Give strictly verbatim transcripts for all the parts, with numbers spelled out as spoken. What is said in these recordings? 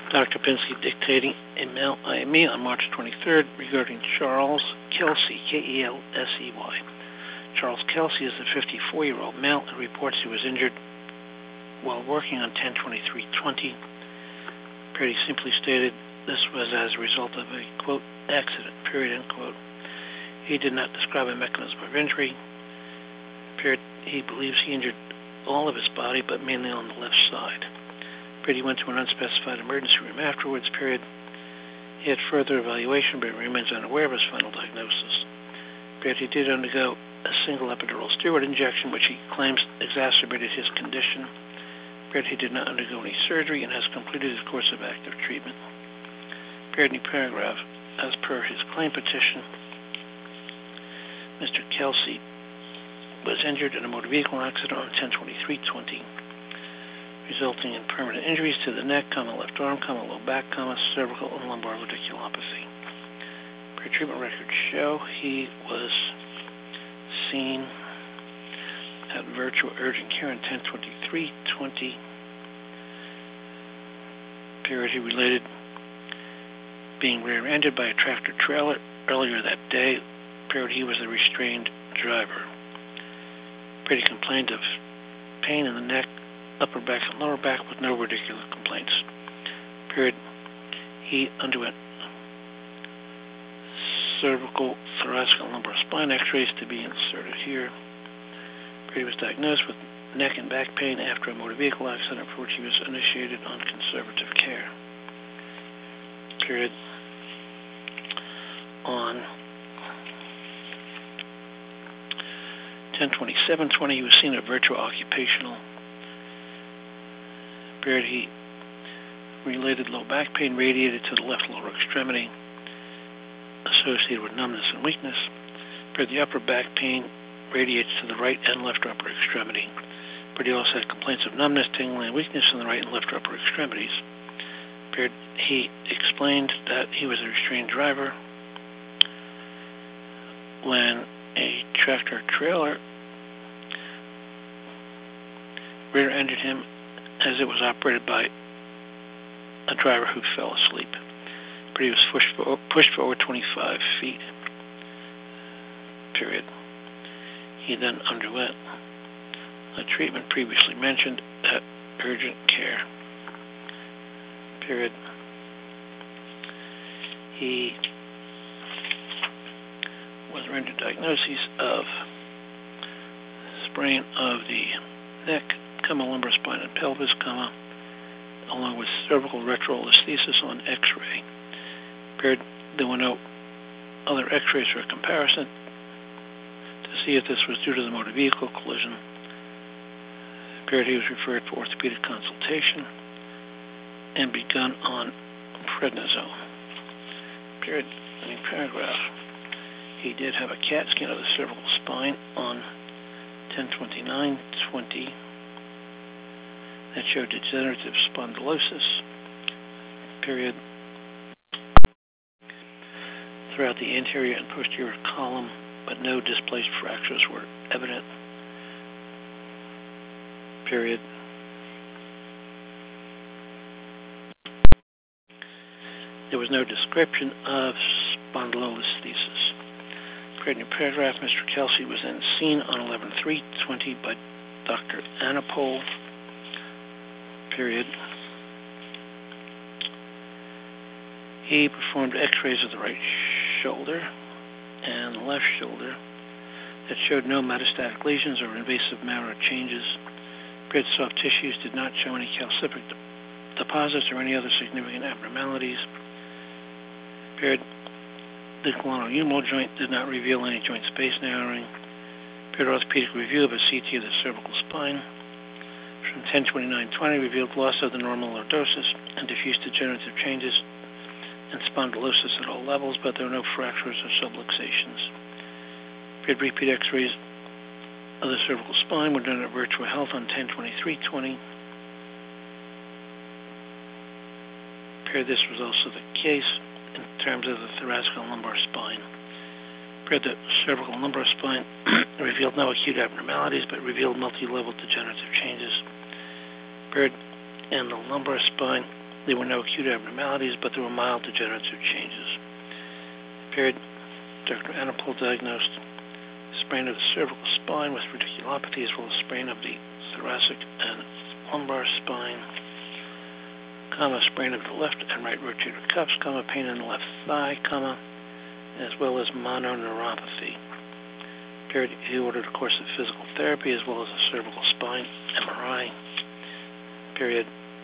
Doctor Pinsky dictating a mail I M E on March twenty-third regarding Charles Kelsey, K E L S E Y. Charles Kelsey is a fifty-four-year-old male who reports he was injured while working on ten twenty-three twenty. Period. He simply stated this was as a result of a, quote, accident, period, end quote. He did not describe a mechanism of injury. Period. He believes he injured all of his body, but mainly on the left side. Period. He went to an unspecified emergency room afterwards. Period. He had further evaluation, but remains unaware of his final diagnosis. Period. He did undergo a single epidural steroid injection, which he claims exacerbated his condition. Period. He did not undergo any surgery and has completed his course of active treatment. Period. New paragraph. As per his claim petition, Mister Kelsey was injured in a motor vehicle accident on ten twenty-three twenty, resulting in permanent injuries to the neck, comma, left arm, comma, low back, comma, cervical, and lumbar radiculopathy. Per treatment records show he was seen at Virtual Urgent Care on ten twenty-three twenty. Period. He related being rear-ended by a tractor trailer earlier that day. Period. He was the restrained driver. Period. He complained of pain in the neck, upper back, and lower back with no radicular complaints. Period. He underwent cervical, thoracic, and lumbar spine x-rays to be inserted here. Period. He was diagnosed with neck and back pain after a motor vehicle accident for which he was initiated on conservative care. Period. On ten twenty-seven twenty, he was seen at Virtual Occupational. Period. He related low back pain radiated to the left lower extremity, associated with numbness and weakness. Period. The upper back pain radiates to the right and left upper extremity. Period. He also had complaints of numbness, tingling, and weakness in the right and left upper extremities. Period. He explained that he was a restrained driver when a tractor trailer rear-ended him as it was operated by a driver who fell asleep. But he was pushed forward, pushed forward twenty-five feet. Period. He then underwent a treatment previously mentioned at urgent care. Period. He was rendered diagnoses of sprain of the neck, comma, lumbar spine, and pelvis, comma, along with cervical retrolisthesis on X-ray. Period. There were no other X-rays for comparison to see if this was due to the motor vehicle collision. Period. He was referred for orthopedic consultation and begun on prednisone. Period. Any paragraph. He did have a CAT scan of the cervical spine on ten twenty-nine twenty that showed degenerative spondylosis. Period. Throughout the anterior and posterior column, but no displaced fractures were evident. Period. There was no description of spondylolisthesis. Creating a paragraph, Mister Kelsey was then seen on eleven three twenty by Doctor Anapol. Period. He performed x-rays of the right shoulder and the left shoulder that showed no metastatic lesions or invasive marrow changes. Period. Soft tissues did not show any calcific de- deposits or any other significant abnormalities. Period. The glenohumeral joint did not reveal any joint space narrowing. Period. Orthopedic review of a C T of the cervical spine from ten twenty-nine twenty revealed loss of the normal lordosis and diffuse degenerative changes and spondylosis at all levels, but there were no fractures or subluxations. Period. Repeat X-rays of the cervical spine were done at Virtual Health on ten twenty-three twenty. Period. This was also the case in terms of the thoracic and lumbar spine. Period. The cervical and lumbar spine revealed no acute abnormalities, but revealed multi-level degenerative changes. Period. And the lumbar spine There were no acute abnormalities, but there were mild degenerative changes. Period. Doctor Anapol diagnosed sprain of the cervical spine with radiculopathy, as well as sprain of the thoracic and lumbar spine, comma, sprain of the left and right rotator cuffs, comma, pain in the left thigh, comma, as well as mononeuropathy. Period. He ordered a course of physical therapy as well as a cervical spine M R I. Period.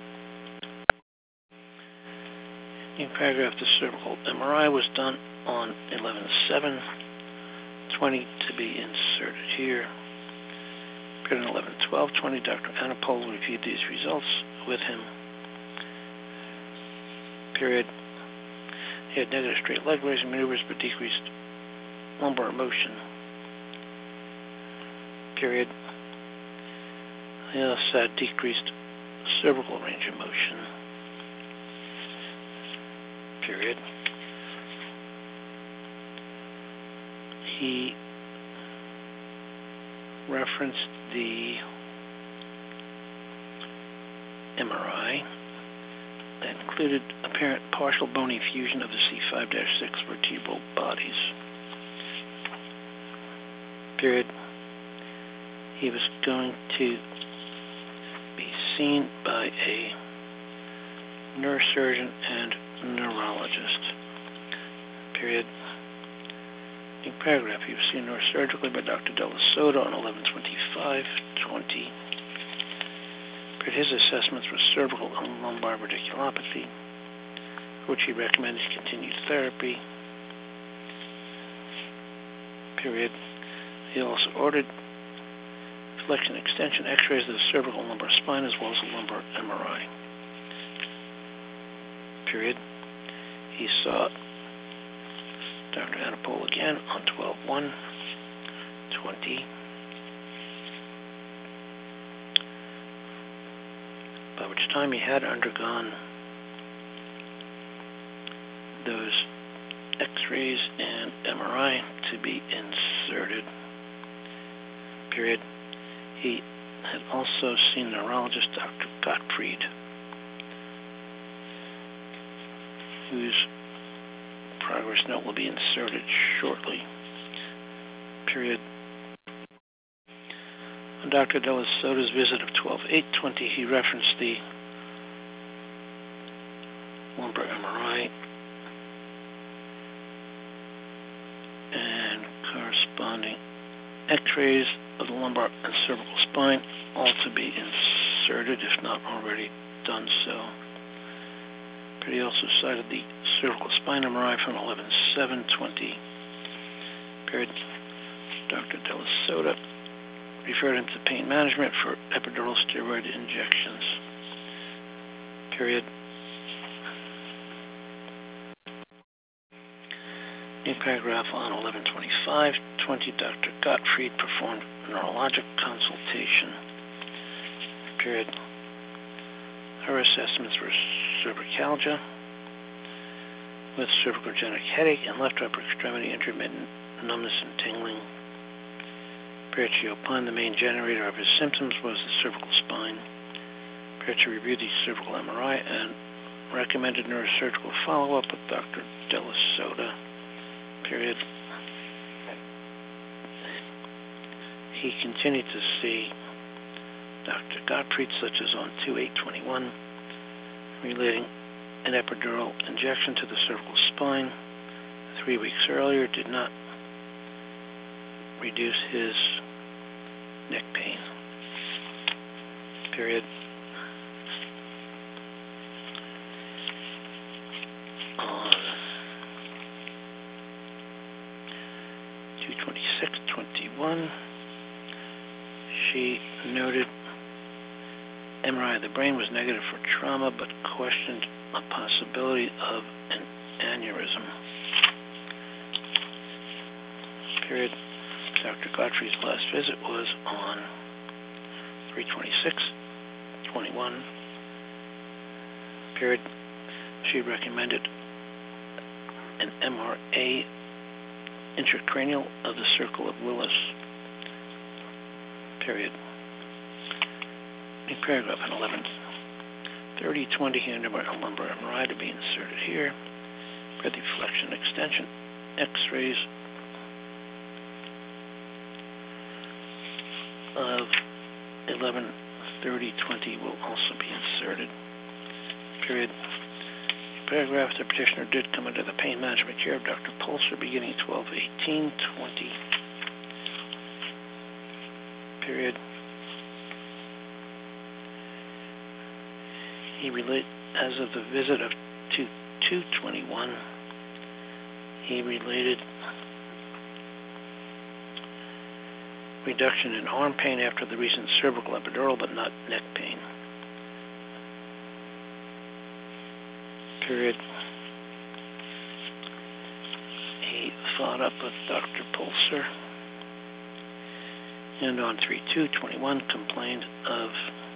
In paragraph, the cervical M R I was done on eleven seven twenty to be inserted here. Period. On eleven twelve twenty, Doctor Anapol reviewed these results with him. Period. He had negative straight leg raising maneuvers but decreased lumbar motion. Period. He also had decreased cervical range of motion. Period. He referenced the M R I that included apparent partial bony fusion of the C five dash six vertebral bodies. Period. He was going to be seen by a neurosurgeon and neurologist. Period. In paragraph, he was seen neurosurgically by Doctor Della Sota on eleven twenty-five twenty. His assessments were cervical and lumbar radiculopathy, for which he recommended continued therapy. Period. He also ordered flexion extension x-rays of the cervical and lumbar spine as well as a lumbar M R I. Period. He saw Doctor Anapol again on twelve one twenty, by which time he had undergone those x-rays and M R I to be inserted. Period. He had also seen neurologist Doctor Gottfried, whose progress note will be inserted shortly. Period. On Doctor Della Sota's visit of twelve eight twenty, he referenced the lumbar M R I and corresponding x-rays of the lumbar and cervical spine, all to be inserted if not already done so. But he also cited the cervical spine M R I from eleven seven twenty. Period. Doctor Della Sota referred him to pain management for epidural steroid injections. Period. New paragraph on eleven twenty-five twenty, Doctor Gottfried performed neurologic consultation. Period. Her assessments were cervicalgia with cervicogenic headache and left upper extremity intermittent numbness and tingling. Period. She opined the main generator of his symptoms was the cervical spine. Period. She reviewed the cervical M R I and recommended neurosurgical follow-up with Doctor Della Sota. Period. He continued to see Doctor Gottfried, such as on two eight twenty-one, relating an epidural injection to the cervical spine three weeks earlier did not reduce his neck pain. Period. On two twenty-six twenty-one, she noted M R I of the brain was negative for trauma, but questioned a possibility of an aneurysm. Period. Doctor Gottfried's last visit was on three twenty-six twenty-one. Period. She recommended an M R A intracranial of the circle of Willis. Period. In paragraph in eleven thirty twenty handlebar lumbar M R I to be inserted here. Period. The flexion extension X-rays of eleven thirty twenty will also be inserted. Period. Paragraph, the petitioner did come under the pain management care of Doctor Pulser beginning twelve eighteen twenty. Period. He relate as of the visit of two two twenty-one, he related reduction in arm pain after the recent cervical epidural, but not neck pain. Period. He followed up with Doctor Pulser, and on three two twenty-one complained of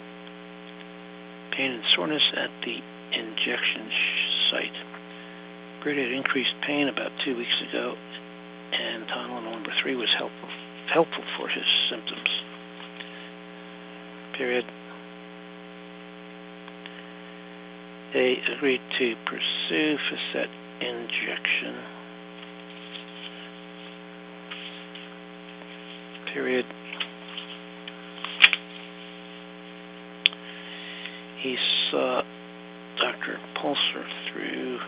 pain and soreness at the injection site. Period. Had increased pain about two weeks ago, and Tylenol number three was helpful helpful for his symptoms. Period. They agreed to pursue facet injection. Period. He saw Doctor Pulser through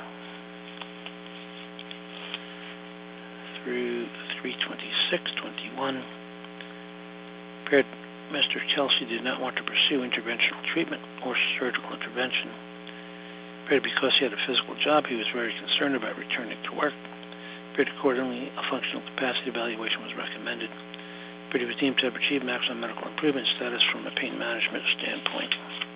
through three twenty-six twenty-one. Period. Mister Kelsey did not want to pursue interventional treatment or surgical intervention. Period. Because he had a physical job, he was very concerned about returning to work. Period. Accordingly, a functional capacity evaluation was recommended. Period. He was deemed to have achieved maximum medical improvement status from a pain management standpoint.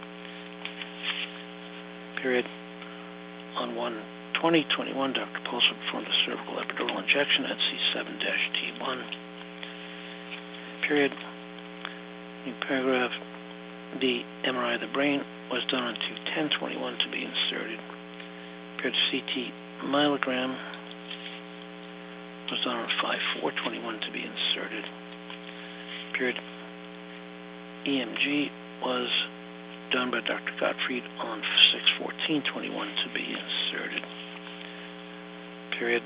Period. On one twenty twenty-one, Doctor Pulser performed a cervical epidural injection at C seven T one. Period. In paragraph, the M R I of the brain was done on two ten twenty-one to be inserted. Period. C T myelogram was done on five four twenty-one to be inserted. Period. E M G was done by Doctor Gottfried on six fourteen twenty-one to be inserted. Period.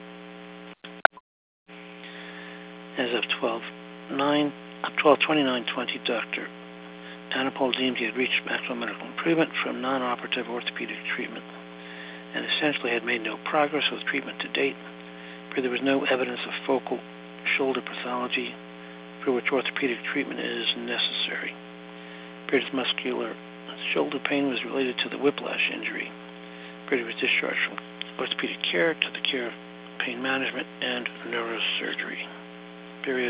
As of twelve twenty-nine twenty, Doctor Anapol deemed he had reached maximum medical improvement from non-operative orthopedic treatment and essentially had made no progress with treatment to date. There was no evidence of focal shoulder pathology for which orthopedic treatment is necessary. His muscular shoulder pain was related to the whiplash injury. He was discharged from orthopedic care to the care of pain management and neurosurgery. Period.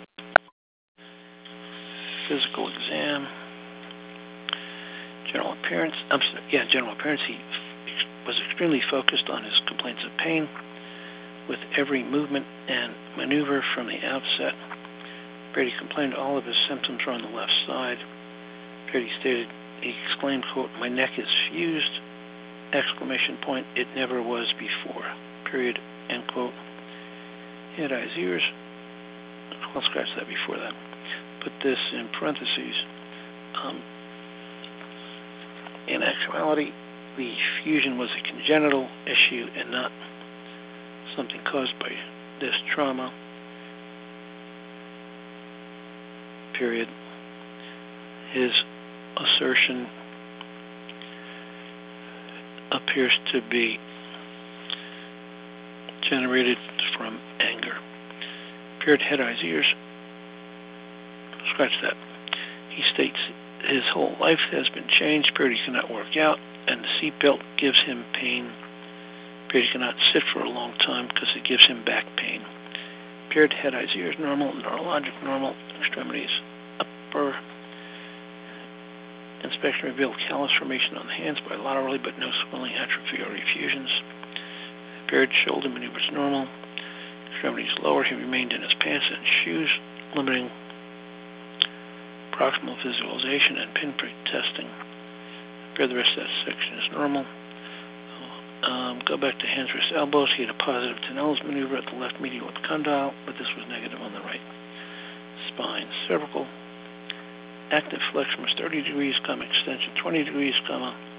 Physical exam. General appearance. I'm sorry, yeah, general appearance. He was extremely focused on his complaints of pain with every movement and maneuver from the outset. Brady complained all of his symptoms were on the left side. Brady stated, he exclaimed, quote, "My neck is fused," exclamation point, "it never was before," period, end quote. He had eyes, ears. I'll scratch that before that. Put this in parentheses. Um, in actuality, the fusion was a congenital issue and not something caused by this trauma, period. His assertion appears to be generated from anger. Period. Head, eyes, ears. Scratch that. He states his whole life has been changed. Period. He cannot work out, and the seatbelt gives him pain. Period. He cannot sit for a long time because it gives him back pain. Period. Head, eyes, ears normal. Neurologic normal. Extremities upper. Inspection revealed callus formation on the hands bilaterally, but no swelling, atrophy, or effusions. Period. Shoulder maneuvers normal. Extremities lower. He remained in his pants and shoes, limiting proximal visualization and pinprick testing. Period. The rest of that section is normal. Um, go back to hands, wrists, elbows. He had a positive Tinel's maneuver at the left medial with condyle, but this was negative on the right. Spine, cervical. Active flexion was thirty degrees, comma, extension twenty degrees, comma.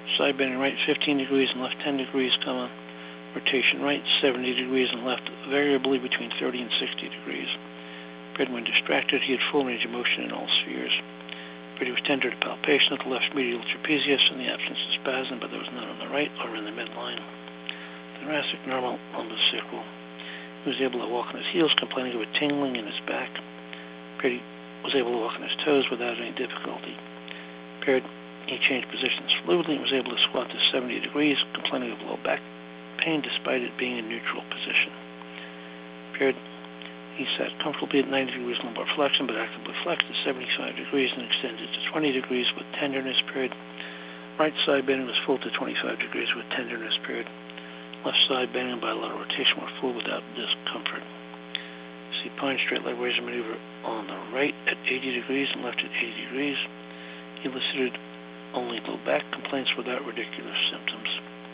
Side bending right fifteen degrees and left ten degrees, comma. Rotation right seventy degrees and left variably between thirty and sixty degrees. Period. When distracted, he had full range of motion in all spheres. Period. He was tender to palpation at the left medial trapezius in the absence of spasm, but there was none on the right or in the midline. Thoracic normal lumbosacral. He was able to walk on his heels, complaining of a tingling in his back. Period. He was able to walk on his toes without any difficulty. Period. He changed positions fluidly and was able to squat to seventy degrees, complaining of low back pain despite it being in neutral position. Period. He sat comfortably at ninety degrees lumbar flexion, but actively flexed to seventy-five degrees and extended to twenty degrees with tenderness. Period. Right side bending was full to twenty-five degrees with tenderness. Period. Left side bending and bilateral rotation were full without discomfort. Supine straight leg raising maneuver on the right at eighty degrees and left at eighty degrees. He elicited only low back complaints without ridiculous symptoms.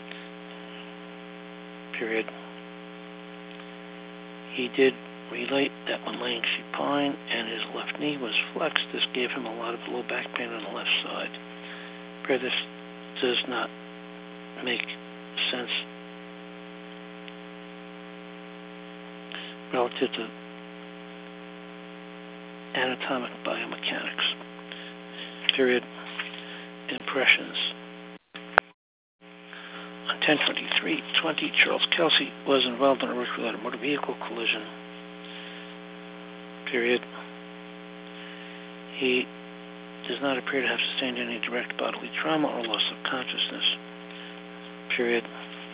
Period. He did relate that when laying supine and his left knee was flexed, this gave him a lot of low back pain on the left side. Period. This does not make sense relative to anatomic biomechanics. Period. Impressions. On ten twenty-three twenty, Charles Kelsey was involved in a work-related motor vehicle collision. Period. He does not appear to have sustained any direct bodily trauma or loss of consciousness. Period.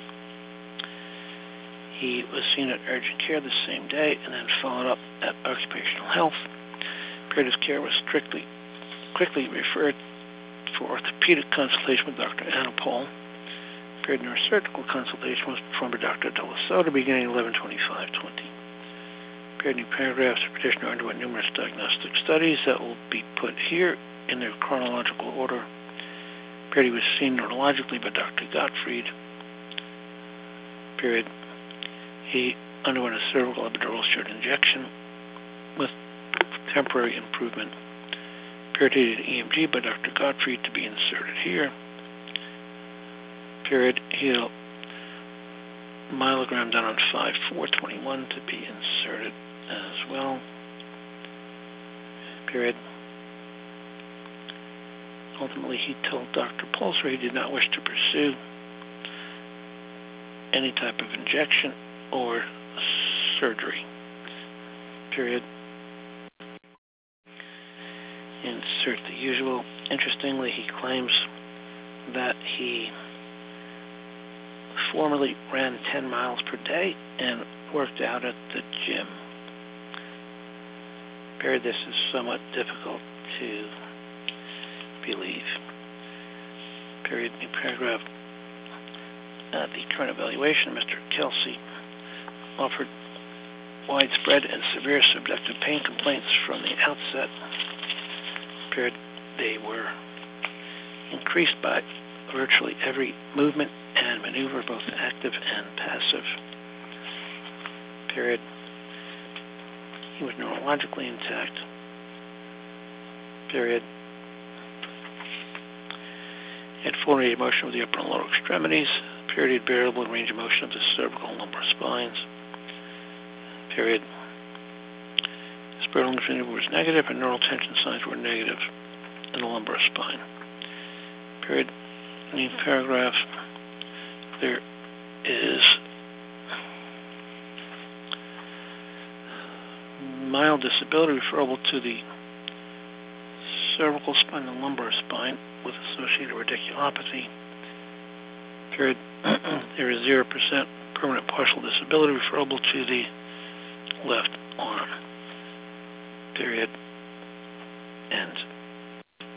He was seen at urgent care the same day and then followed up at occupational health. Period. His care was strictly, quickly referred for orthopedic consultation with Doctor Anna Paul. Period. Neurosurgical consultation was performed by Doctor Della Sota beginning eleven twenty-five twenty. Period. New paragraphs. The petitioner underwent numerous diagnostic studies that will be put here in their chronological order. Period. He was seen neurologically by Doctor Gottfried. Period. He underwent a cervical epidural steroid injection with temporary improvement. Period. He did E M G by Doctor Gottfried to be inserted here. Period. He had a myelogram done on five four twenty-one to be inserted as well. Period. Ultimately, he told Doctor Pulser he did not wish to pursue any type of injection or surgery. Period. Insert the usual. Interestingly, he claims that he formerly ran ten miles per day and worked out at the gym. Period. This is somewhat difficult to believe. Period. New paragraph. At the current evaluation, Mister Kelsey offered widespread and severe subjective pain complaints from the outset. Period. They were increased by virtually every movement and maneuver, both active and passive. Period. He was neurologically intact. Period. He had full range of motion of the upper and lower extremities. Period. He had variable range of motion of the cervical and lumbar spines. Period. Spinal maneuver was negative, and neural tension signs were negative in the lumbar spine. Period. New paragraph. There is mild disability referable to the cervical spine and lumbar spine with associated radiculopathy. Period. There is zero percent permanent partial disability referable to the left arm. Period. End.